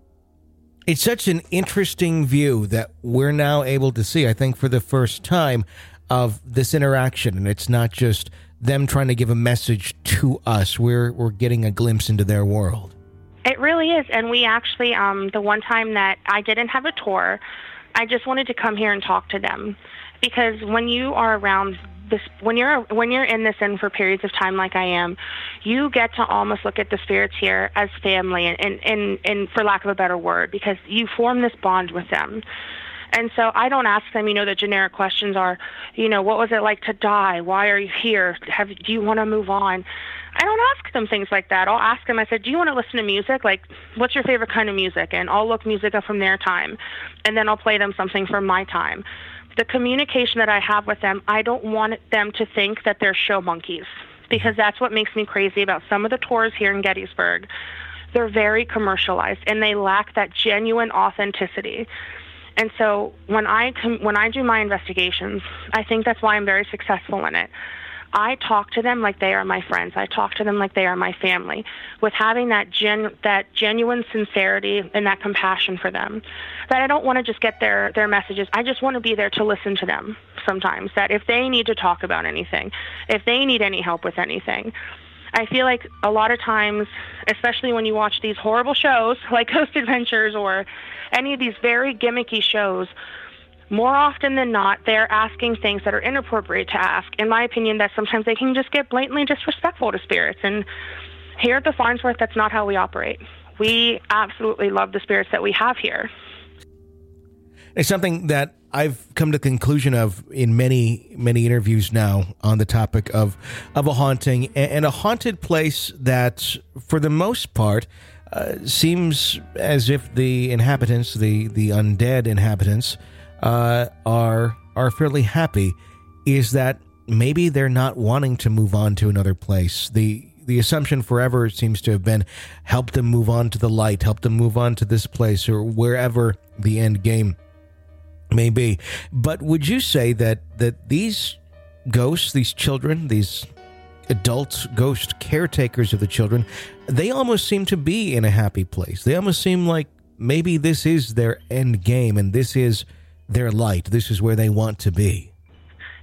It's such an interesting view that we're now able to see, I think, for the first time, of this interaction. And it's not just them trying to give a message to us. We're getting a glimpse into their world. It really is. And we actually, the one time that I didn't have a tour, I just wanted to come here and talk to them. Because when you are around this, when you're in this inn for periods of time like I am, you get to almost look at the spirits here as family, and for lack of a better word, because you form this bond with them. And so I don't ask them, the generic questions are, what was it like to die? Why are you here? Do you want to move on? I don't ask them things like that. I'll ask them, I said, do you want to listen to music? Like, what's your favorite kind of music? And I'll look music up from their time, and then I'll play them something from my time. The communication that I have with them, I don't want them to think that they're show monkeys, because that's what makes me crazy about some of the tours here in Gettysburg. They're very commercialized, and they lack that genuine authenticity. And so when I do my investigations, I think that's why I'm very successful in it. I talk to them like they are my friends. I talk to them like they are my family, with having that genuine sincerity and that compassion for them, that I don't want to just get their messages. I just want to be there to listen to them sometimes, that if they need to talk about anything, if they need any help with anything. I feel like a lot of times, especially when you watch these horrible shows like Ghost Adventures or any of these very gimmicky shows, more often than not, they're asking things that are inappropriate to ask. In my opinion, that sometimes they can just get blatantly disrespectful to spirits. And here at the Farnsworth, that's not how we operate. We absolutely love the spirits that we have here. It's something that I've come to the conclusion of in many, many interviews now on the topic of a haunting, and a haunted place that, for the most part, seems as if the inhabitants, the undead inhabitants, are fairly happy, is that maybe they're not wanting to move on to another place. The assumption forever seems to have been, help them move on to the light, help them move on to this place, or wherever the end game may be. But would you say that these ghosts, these children, these adult ghost caretakers of the children, they almost seem to be in a happy place? They almost seem like maybe this is their end game, and this is their light. This is where they want to be.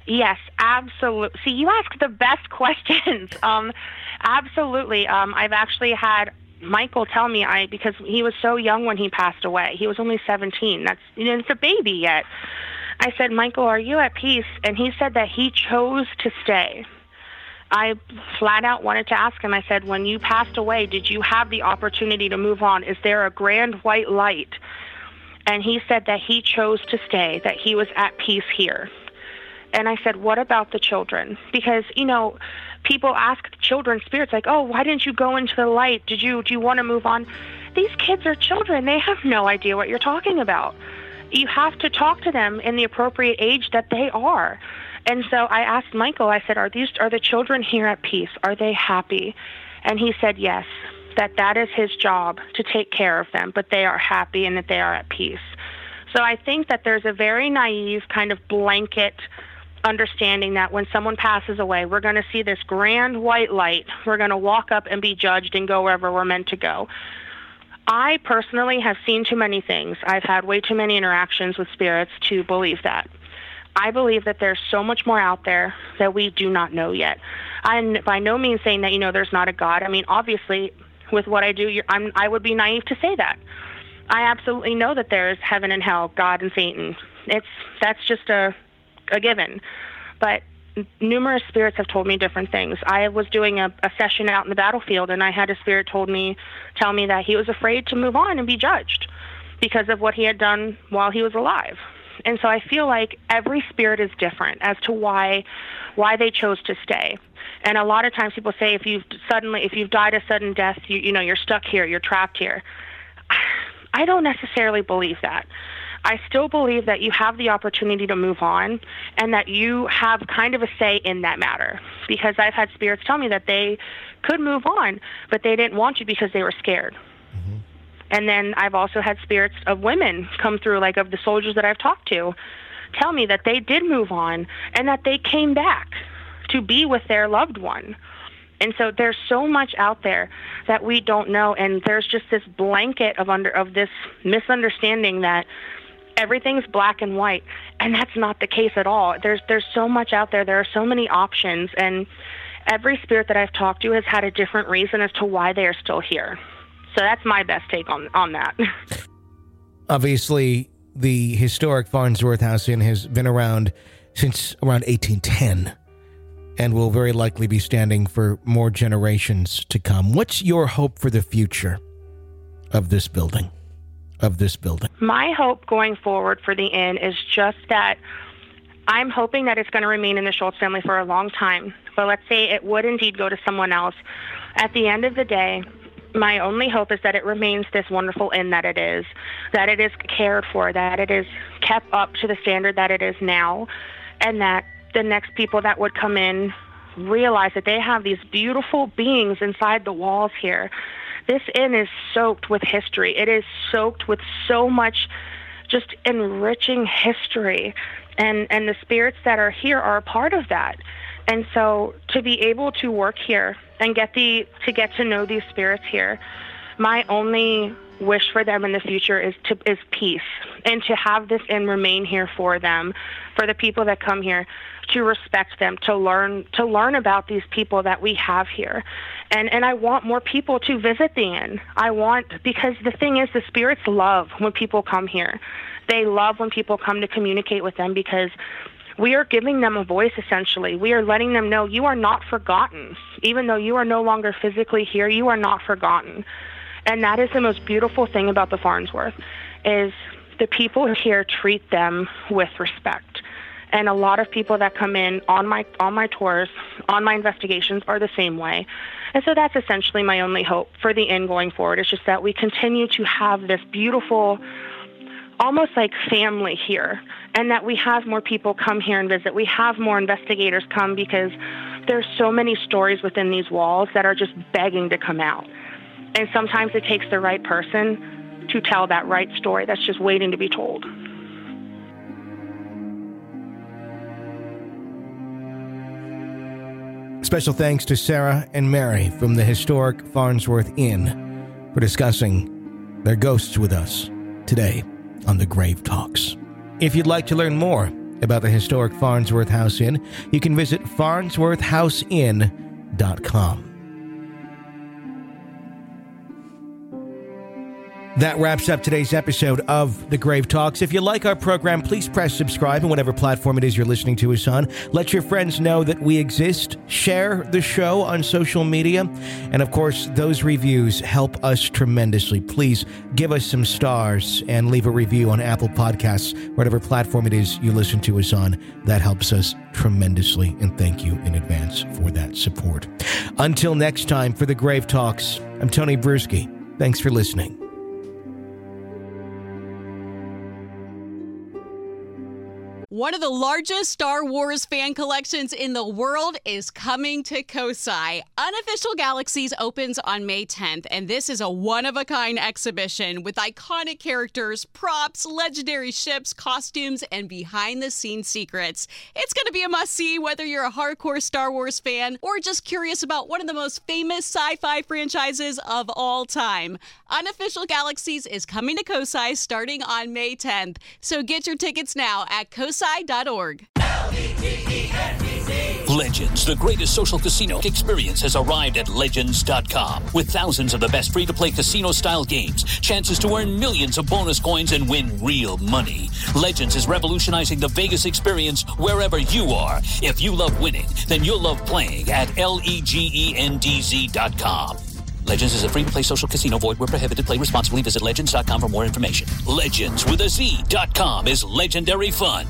Yes, absolutely. See, you ask the best questions. Absolutely. I've actually had Michael tell me, because he was so young when he passed away. He was only 17. It's a baby yet. I said, Michael, are you at peace? And he said that he chose to stay. I flat out wanted to ask him, I said, when you passed away, did you have the opportunity to move on? Is there a grand white light? And he said that he chose to stay, that he was at peace here. And I said, what about the children? Because, people ask children spirits like, oh, why didn't you go into the light? Do you want to move on? These kids are children. They have no idea what you're talking about. You have to talk to them in the appropriate age that they are. And so I asked Michael, I said, are the children here at peace? Are they happy? And he said, yes, that is his job to take care of them, but they are happy and that they are at peace. So I think that there's a very naive kind of blanket understanding that when someone passes away, we're going to see this grand white light. We're going to walk up and be judged and go wherever we're meant to go. I personally have seen too many things. I've had way too many interactions with spirits to believe that. I believe that there's so much more out there that we do not know yet. I'm by no means saying that, there's not a God. I mean, obviously, with what I do, I would be naive to say that. I absolutely know that there's heaven and hell, God and Satan. That's just a given. But numerous spirits have told me different things. I was doing a session out in the battlefield, and I had a spirit tell me that he was afraid to move on and be judged because of what he had done while he was alive. And so I feel like every spirit is different as to why they chose to stay. And a lot of times people say if you've died a sudden death, you're stuck here, you're trapped here. I don't necessarily believe that. I still believe that you have the opportunity to move on and that you have kind of a say in that matter, because I've had spirits tell me that they could move on, but they didn't want to because they were scared. Mm-hmm. And then I've also had spirits of women come through, like of the soldiers that I've talked to, tell me that they did move on and that they came back to be with their loved one. And so there's so much out there that we don't know, and there's just this blanket of this misunderstanding that everything's black and white, and that's not the case at all. There's so much out there. There are so many options, and every spirit that I've talked to has had a different reason as to why they are still here. So that's my best take on that. Obviously, the historic Farnsworth House Inn has been around since around 1810 and will very likely be standing for more generations to come. What's your hope for the future of this building? My hope going forward for the inn is just that I'm hoping that it's going to remain in the Schultz family for a long time. But let's say it would indeed go to someone else. At the end of the day, my only hope is that it remains this wonderful inn that it is cared for, that it is kept up to the standard that it is now, and that the next people that would come in realize that they have these beautiful beings inside the walls here. This inn is soaked with history. It is soaked with so much just enriching history. And the spirits that are here are a part of that. And so to be able to work here and get to know these spirits here, my only wish for them in the future is peace, and to have this inn remain here for them, for the people that come here, to respect them, to learn about these people that we have here. And I want more people to visit the inn. Because the thing is, the spirits love when people come here. They love when people come to communicate with them, because we are giving them a voice, essentially. We are letting them know you are not forgotten. Even though you are no longer physically here, you are not forgotten. And that is the most beautiful thing about the Farnsworth, is the people here treat them with respect. And a lot of people that come in on my tours, on my investigations, are the same way. And so that's essentially my only hope for the inn going forward. It's just that we continue to have this beautiful, almost like family here, and that we have more people come here and visit. We have more investigators come, because there's so many stories within these walls that are just begging to come out. And sometimes it takes the right person to tell that right story that's just waiting to be told. Special thanks to Sarah and Mary from the historic Farnsworth Inn for discussing their ghosts with us today on The Grave Talks. If you'd like to learn more about the historic Farnsworth House Inn, you can visit farnsworthhouseinn.com. That wraps up today's episode of The Grave Talks. If you like our program, please press subscribe on whatever platform it is you're listening to us on. Let your friends know that we exist. Share the show on social media. And of course, those reviews help us tremendously. Please give us some stars and leave a review on Apple Podcasts, whatever platform it is you listen to us on. That helps us tremendously. And thank you in advance for that support. Until next time, for The Grave Talks, I'm Tony Bruschi. Thanks for listening. One of the largest Star Wars fan collections in the world is coming to Kosai. Unofficial Galaxies opens on May 10th, and this is a one-of-a-kind exhibition with iconic characters, props, legendary ships, costumes, and behind-the-scenes secrets. It's going to be a must-see whether you're a hardcore Star Wars fan or just curious about one of the most famous sci-fi franchises of all time. Unofficial Galaxies is coming to Kosai starting on May 10th, so get your tickets now at kosai.org. Legends, the greatest social casino experience, has arrived at Legends.com. With thousands of the best free-to-play casino-style games, chances to earn millions of bonus coins and win real money. Legends is revolutionizing the Vegas experience wherever you are. If you love winning, then you'll love playing at Legendz.com. Legends is a free-to-play social casino. Void where prohibited. Play responsibly. Visit Legends.com for more information. Legends with a Z.com is legendary fun.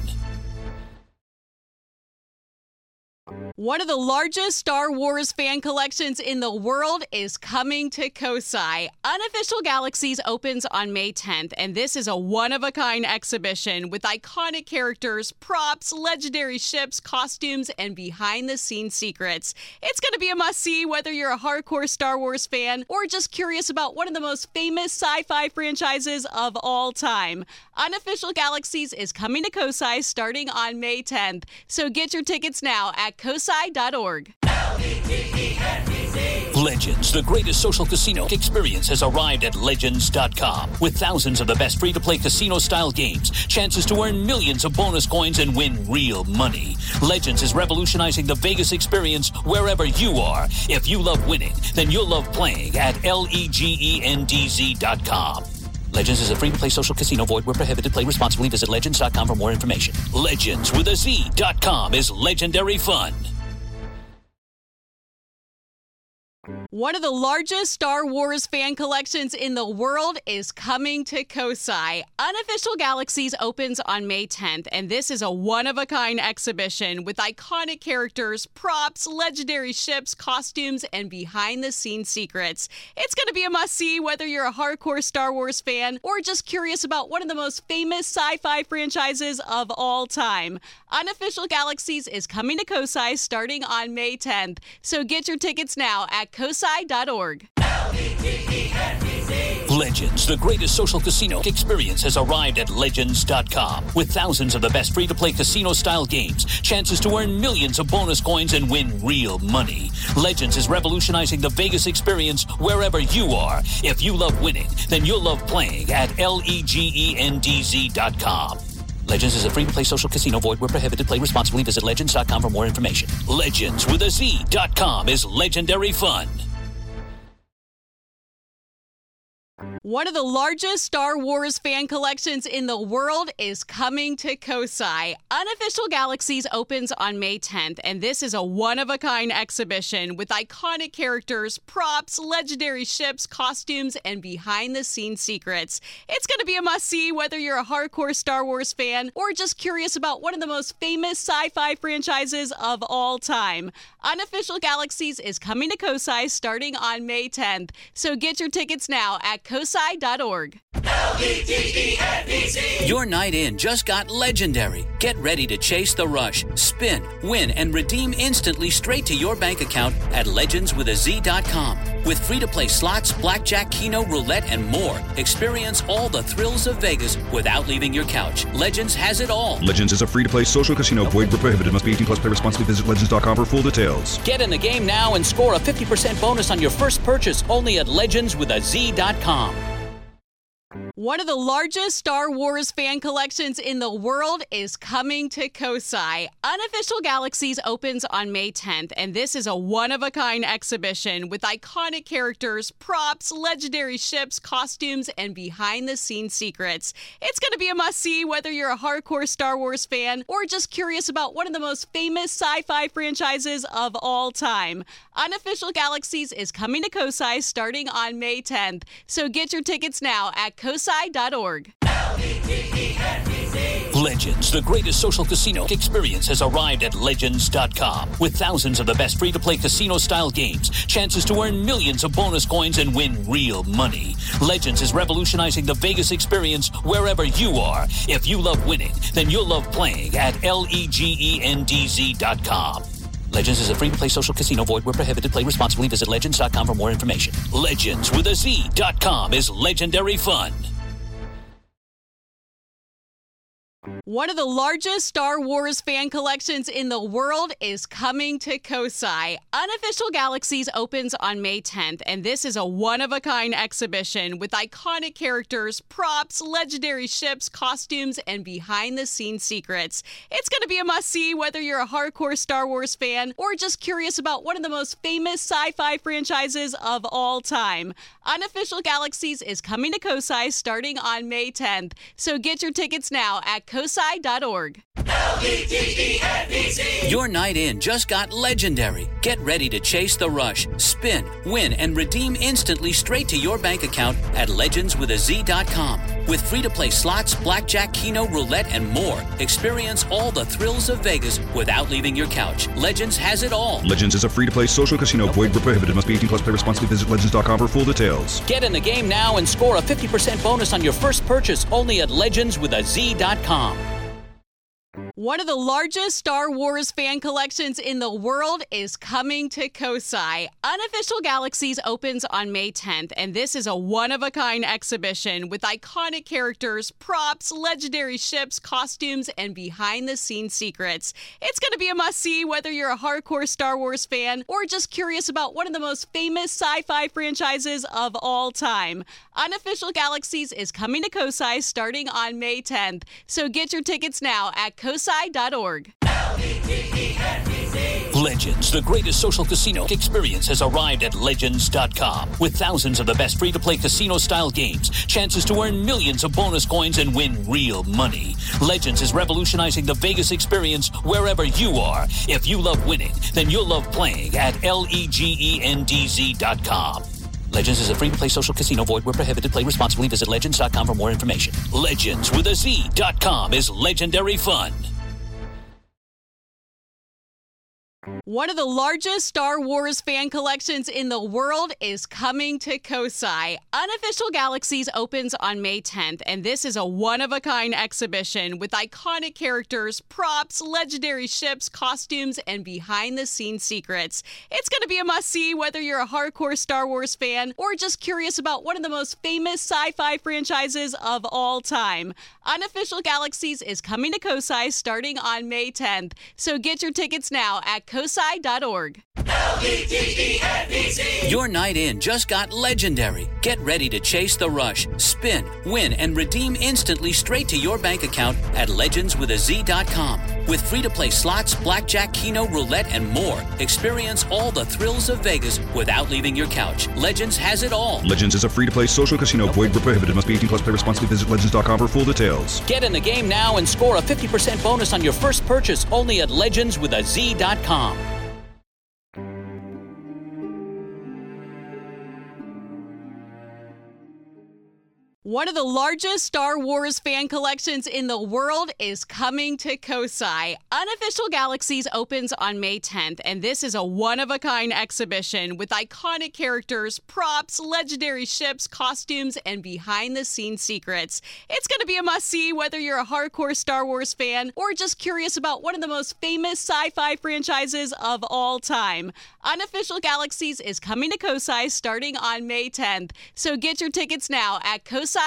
One of the largest Star Wars fan collections in the world is coming to Kosai. Unofficial Galaxies opens on May 10th, and this is a one-of-a-kind exhibition with iconic characters, props, legendary ships, costumes, and behind-the-scenes secrets. It's going to be a must-see whether you're a hardcore Star Wars fan or just curious about one of the most famous sci-fi franchises of all time. Unofficial Galaxies is coming to Kosai starting on May 10th, so get your tickets now at kosai.org. Legends, the greatest social casino experience, has arrived at Legends.com. With thousands of the best free-to-play casino-style games, chances to earn millions of bonus coins and win real money. Legends is revolutionizing the Vegas experience wherever you are. If you love winning, then you'll love playing at Legendz.com. Legends is a free-to-play social casino. Void where prohibited. Play responsibly. Visit Legends.com for more information. Legends with a Z.com is legendary fun. One of the largest Star Wars fan collections in the world is coming to Kosai. Unofficial Galaxies opens on May 10th, and this is a one-of-a-kind exhibition with iconic characters, props, legendary ships, costumes, and behind-the-scenes secrets. It's going to be a must-see whether you're a hardcore Star Wars fan or just curious about one of the most famous sci-fi franchises of all time. Unofficial Galaxies is coming to Kosai starting on May 10th, so get your tickets now at kosai.org. Legends, the greatest social casino experience, has arrived at Legends.com. With thousands of the best free-to-play casino-style games, chances to earn millions of bonus coins and win real money. Legends is revolutionizing the Vegas experience wherever you are. If you love winning, then you'll love playing at Legendz.com. Legends is a free-to-play social casino. Void where prohibited. Play responsibly. Visit Legends.com for more information. Legends with a Z.com is legendary fun. One of the largest Star Wars fan collections in the world is coming to Kosai. Unofficial Galaxies opens on May 10th, and this is a one-of-a-kind exhibition with iconic characters, props, legendary ships, costumes, and behind-the-scenes secrets. It's going to be a must-see whether you're a hardcore Star Wars fan or just curious about one of the most famous sci-fi franchises of all time. Unofficial Galaxies is coming to Kosai starting on May 10th, so get your tickets now at kosai.org. Your night in just got legendary. Get ready to chase the rush, spin, win, and redeem instantly straight to your bank account at legendswithaz.com. With free-to-play slots, blackjack, keno, roulette, and more, experience all the thrills of Vegas without leaving your couch. Legends has it all. Legends is a free-to-play social casino. Void where prohibited. Must be 18 plus. Play responsibly. Visit Legends.com for full details. Get in the game now and score a 50% bonus on your first purchase only at legendswithaz.com. One of the largest Star Wars fan collections in the world is coming to Kosai. Unofficial Galaxies opens on May 10th, and this is a one-of-a-kind exhibition with iconic characters, props, legendary ships, costumes, and behind-the-scenes secrets. It's going to be a must-see whether you're a hardcore Star Wars fan or just curious about one of the most famous sci-fi franchises of all time. Unofficial Galaxies is coming to Kosai starting on May 10th, so get your tickets now at kosai.org. Legends, the greatest social casino experience, has arrived at Legends.com. With thousands of the best free-to-play casino-style games, chances to earn millions of bonus coins and win real money. Legends is revolutionizing the Vegas experience wherever you are. If you love winning, then you'll love playing at LEGENDZ.com. Legends is a free-to-play social casino. Void where prohibited. Play responsibly. Visit Legends.com for more information. Legends with a Z.com is legendary fun. One of the largest Star Wars fan collections in the world is coming to Kosai. Unofficial Galaxies opens on May 10th, and this is a one-of-a-kind exhibition with iconic characters, props, legendary ships, costumes, and behind-the-scenes secrets. It's going to be a must-see whether you're a hardcore Star Wars fan or just curious about one of the most famous sci-fi franchises of all time. Unofficial Galaxies is coming to Kosai starting on May 10th, so get your tickets now at kosai.org. LEGENDZ. Your night in just got legendary. Get ready to chase the rush, spin, win, and redeem instantly straight to your bank account at legendswithaz.com. With free-to-play slots, blackjack, keno, roulette, and more. Experience all the thrills of Vegas without leaving your couch. Legends has it all. Legends is a free-to-play social casino. Void where prohibited. Must be 18 plus. Play responsibly. Visit legends.com for full details. Get in the game now and score a 50% bonus on your first purchase only at legendswithaz.com. One of the largest Star Wars fan collections in the world is coming to Kosai. Unofficial Galaxies opens on May 10th, and this is a one-of-a-kind exhibition with iconic characters, props, legendary ships, costumes, and behind-the-scenes secrets. It's going to be a must-see whether you're a hardcore Star Wars fan or just curious about one of the most famous sci-fi franchises of all time. Unofficial Galaxies is coming to Kosai starting on May 10th, so get your tickets now at kosai.org. Legends, the greatest social casino experience, has arrived at Legends.com. With thousands of the best free-to-play casino-style games, chances to earn millions of bonus coins and win real money. Legends is revolutionizing the Vegas experience wherever you are. If you love winning, then you'll love playing at LEGENDZ.com. Legends is a free-to-play social casino. Void where prohibited. Play responsibly. Visit Legends.com for more information. Legends with a Z.com is legendary fun. One of the largest Star Wars fan collections in the world is coming to Kosai. Unofficial Galaxies opens on May 10th, and this is a one-of-a-kind exhibition with iconic characters, props, legendary ships, costumes, and behind-the-scenes secrets. It's going to be a must-see whether you're a hardcore Star Wars fan or just curious about one of the most famous sci-fi franchises of all time. Unofficial Galaxies is coming to Kosai starting on May 10th, so get your tickets now at kosai.org. Your night in just got legendary. Get ready to chase the rush, spin, win, and redeem instantly straight to your bank account at legendswithaz.com. With free-to-play slots, blackjack, keno, roulette, and more. Experience all the thrills of Vegas without leaving your couch. Legends has it all. Legends is a free-to-play social casino. Void where prohibited. Must be 18 plus. Play responsibly. Visit legends.com for full details. Get in the game now and score a 50% bonus on your first purchase only at legendswithaz.com. One of the largest Star Wars fan collections in the world is coming to Kosai. Unofficial Galaxies opens on May 10th, and this is a one-of-a-kind exhibition with iconic characters, props, legendary ships, costumes, and behind-the-scenes secrets. It's going to be a must-see whether you're a hardcore Star Wars fan or just curious about one of the most famous sci-fi franchises of all time. Unofficial Galaxies is coming to Kosai starting on May 10th, so get your tickets now at kosai.org.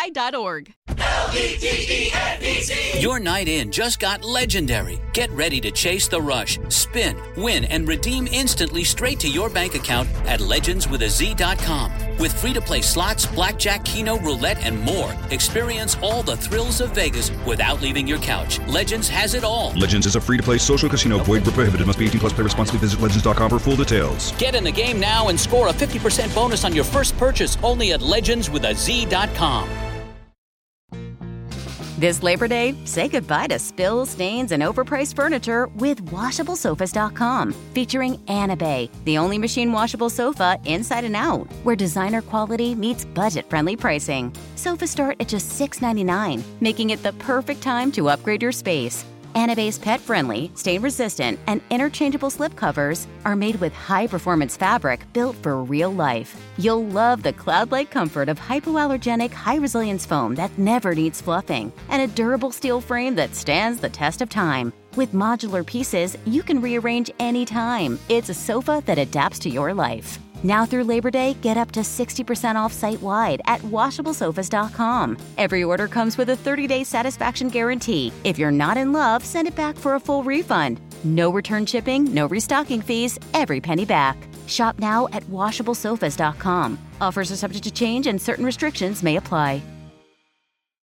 Your night in just got legendary. Get ready to chase the rush, spin, win, and redeem instantly straight to your bank account at legendswithaz.com. With free-to-play slots, blackjack, keno, roulette, and more. Experience all the thrills of Vegas without leaving your couch. Legends has it all. Legends is a free-to-play social casino. Void where prohibited. Must be 18 plus. Play responsibly. Visit legends.com for full details. Get in the game now and score a 50% bonus on your first purchase only at legendswithaz.com. This Labor Day, say goodbye to spills, stains, and overpriced furniture with WashableSofas.com. Featuring Anabay, the only machine washable sofa inside and out, where designer quality meets budget-friendly pricing. Sofas start at just $6.99, making it the perfect time to upgrade your space. Anabay's pet-friendly, stain-resistant, and interchangeable slipcovers are made with high-performance fabric built for real life. You'll love the cloud-like comfort of hypoallergenic, high-resilience foam that never needs fluffing, and a durable steel frame that stands the test of time. With modular pieces, you can rearrange anytime. It's a sofa that adapts to your life. Now through Labor Day, get up to 60% off site-wide at WashableSofas.com. Every order comes with a 30-day satisfaction guarantee. If you're not in love, send it back for a full refund. No return shipping, no restocking fees, every penny back. Shop now at WashableSofas.com. Offers are subject to change and certain restrictions may apply.